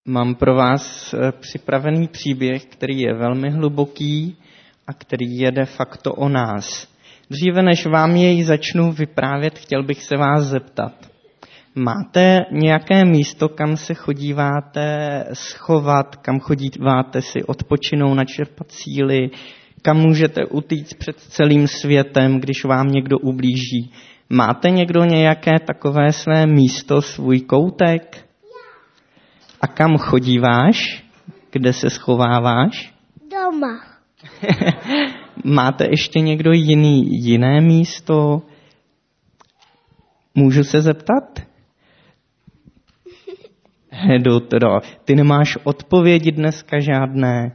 Mám pro vás připravený příběh, který je velmi hluboký a který je de facto o nás. Dříve než vám jej začnu vyprávět, chtěl bych se vás zeptat. Máte nějaké místo, kam se chodíváte schovat, kam chodíváte si odpočinout, načerpat síly, kam můžete utíct před celým světem, když vám někdo ublíží? Máte někdo nějaké takové své místo, svůj koutek? A kam chodíváš? Kde se schováváš? Doma. Máte ještě někdo jiné místo? Můžu se zeptat? Hedo, teda, ty nemáš odpovědi dneska žádné.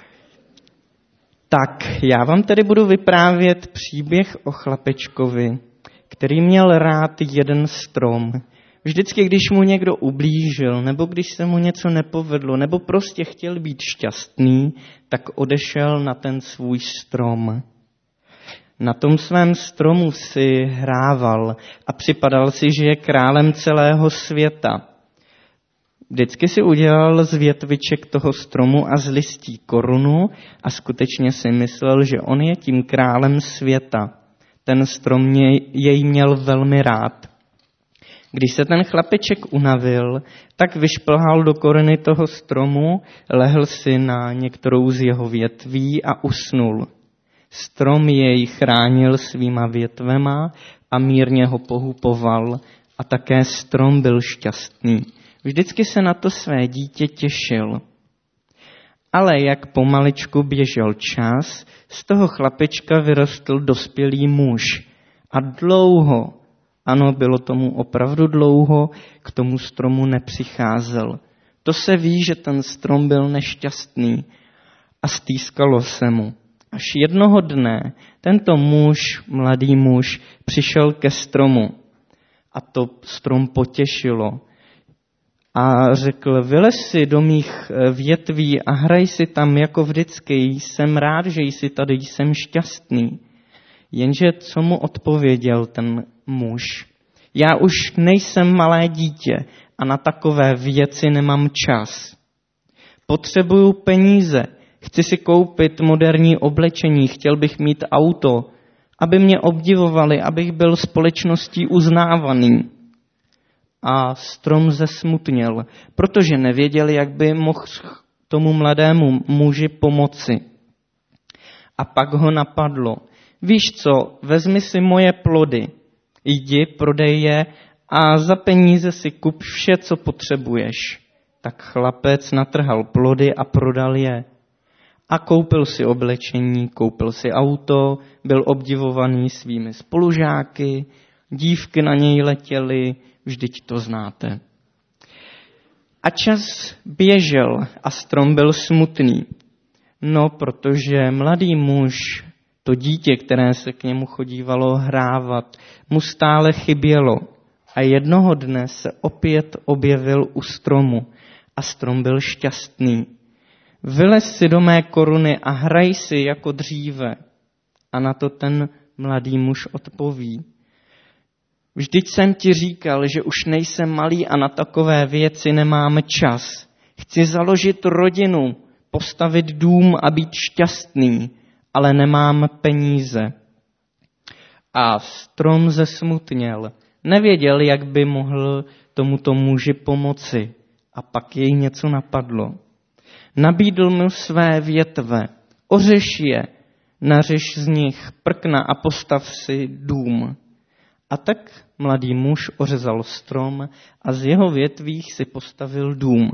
Tak, já vám tedy budu vyprávět příběh o chlapečkovi, který měl rád jeden strom. Vždycky, když mu někdo ublížil, nebo když se mu něco nepovedlo, nebo prostě chtěl být šťastný, tak odešel na ten svůj strom. Na tom svém stromu si hrával a připadal si, že je králem celého světa. Vždycky si udělal z větviček toho stromu a z listí korunu a skutečně si myslel, že on je tím králem světa. Ten strom jej měl velmi rád. Když se ten chlapeček unavil, tak vyšplhal do koruny toho stromu, lehl si na některou z jeho větví a usnul. Strom jej chránil svýma větvema a mírně ho pohupoval a také strom byl šťastný. Vždycky se na to své dítě těšil. Ale jak pomaličku běžel čas, z toho chlapečka vyrostl dospělý muž. A dlouho, ano, bylo tomu opravdu dlouho, k tomu stromu nepřicházel. To se ví, že ten strom byl nešťastný a stýskalo se mu. Až jednoho dne tento mladý muž, přišel ke stromu a to strom potěšilo. A řekl, vylez si do mých větví a hraj si tam jako vždycky, jsem rád, že jsi tady, jsem šťastný. Jenže co mu odpověděl ten muž? Já už nejsem malé dítě a na takové věci nemám čas. Potřebuju peníze, chci si koupit moderní oblečení, chtěl bych mít auto, aby mě obdivovali, abych byl společností uznávaný. A strom zesmutněl, protože nevěděl, jak by mohl tomu mladému muži pomoci. A pak ho napadlo, víš co, vezmi si moje plody, jdi, prodej je a za peníze si kup vše, co potřebuješ. Tak chlapec natrhal plody a prodal je. A koupil si oblečení, koupil si auto, byl obdivovaný svými spolužáky, dívky na něj letěly, vždyť to znáte. A čas běžel a strom byl smutný. No, protože mladý muž, to dítě, které se k němu chodívalo hrávat, mu stále chybělo. A jednoho dne se opět objevil u stromu a strom byl šťastný. Vylez si do mé koruny a hraj si jako dříve. A na to ten mladý muž odpoví. Vždyť jsem ti říkal, že už nejsem malý a na takové věci nemám čas. Chci založit rodinu, postavit dům a být šťastný, ale nemám peníze. A strom zesmutněl. Nevěděl, jak by mohl tomuto muži pomoci. A pak jej něco napadlo. Nabídl mu své větve. Ořeš je, nařeš z nich prkna a postav si dům. A tak mladý muž ořezal strom a z jeho větvích si postavil dům.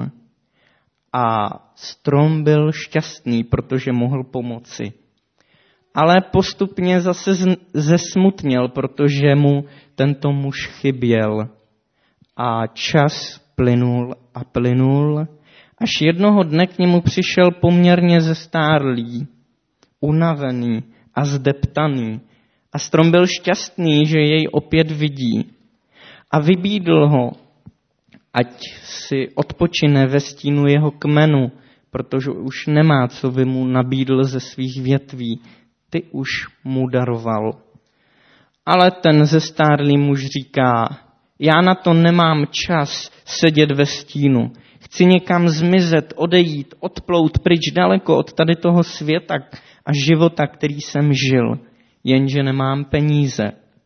A strom byl šťastný, protože mohl pomoci. Ale postupně zase zesmutněl, protože mu tento muž chyběl. A čas plynul a plynul, až jednoho dne k němu přišel poměrně zestárlý, unavený a zdeptaný. A strom byl šťastný, že jej opět vidí. A vybídl ho, ať si odpočine ve stínu jeho kmenu, protože už nemá, co by mu nabídl ze svých větví. Ty už mu daroval. Ale ten zestárlý muž říká, já na to nemám čas sedět ve stínu. Chci někam zmizet, odejít, odplout pryč daleko od tady toho světa a života, který jsem žil, jenže nemám peníze.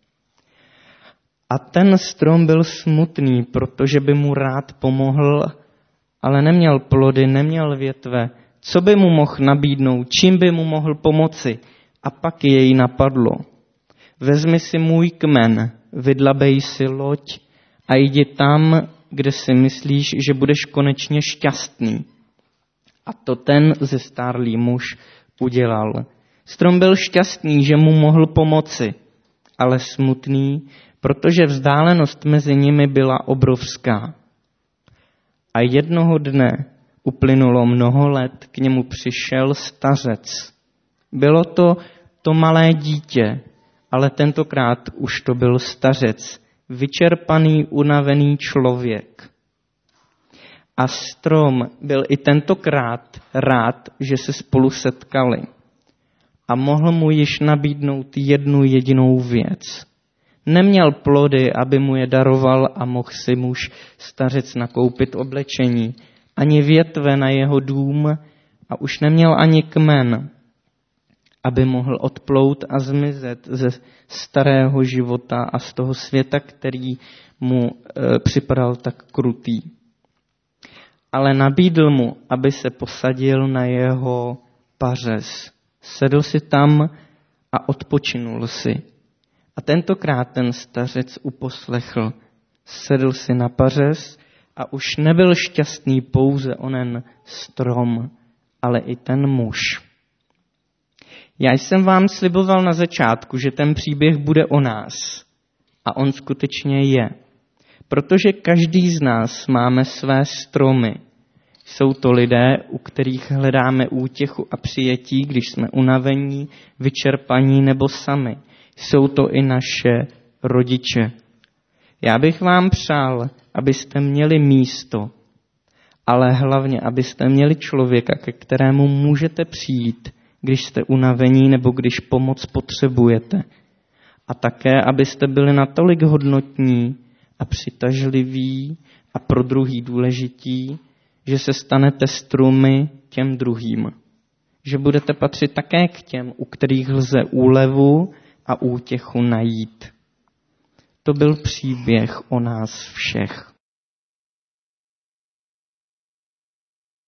A ten strom byl smutný, protože by mu rád pomohl, ale neměl plody, neměl větve. Co by mu mohl nabídnout, čím by mu mohl pomoci? A pak jej napadlo. Vezmi si můj kmen, vydlabej si loď a jdi tam, kde si myslíš, že budeš konečně šťastný. A to ten zestárlý muž udělal. Strom byl šťastný, že mu mohl pomoci, ale smutný, protože vzdálenost mezi nimi byla obrovská. A jednoho dne uplynulo mnoho let, k němu přišel stařec. Bylo to malé dítě, ale tentokrát už to byl stařec, vyčerpaný, unavený člověk. A strom byl i tentokrát rád, že se spolu setkali. A mohl mu již nabídnout jednu jedinou věc. Neměl plody, aby mu je daroval a mohl si muž stařec nakoupit oblečení, ani větve na jeho dům a už neměl ani kmen, aby mohl odplout a zmizet ze starého života a z toho světa, který mu připadal tak krutý. Ale nabídl mu, aby se posadil na jeho pařez. Sedl si tam a odpočinul si. A tentokrát ten stařec uposlechl. Sedl si na pařez a už nebyl šťastný pouze onen strom, ale i ten muž. Já jsem vám sliboval na začátku, že ten příběh bude o nás. A on skutečně je. Protože každý z nás máme své stromy. Jsou to lidé, u kterých hledáme útěchu a přijetí, když jsme unavení, vyčerpaní nebo sami. Jsou to i naše rodiče. Já bych vám přál, abyste měli místo, ale hlavně, abyste měli člověka, ke kterému můžete přijít, když jste unavení nebo když pomoc potřebujete. A také, abyste byli natolik hodnotní a přitažliví a pro druhý důležití, že se stanete strumy těm druhým. Že budete patřit také k těm, u kterých lze úlevu a útěchu najít. To byl příběh o nás všech.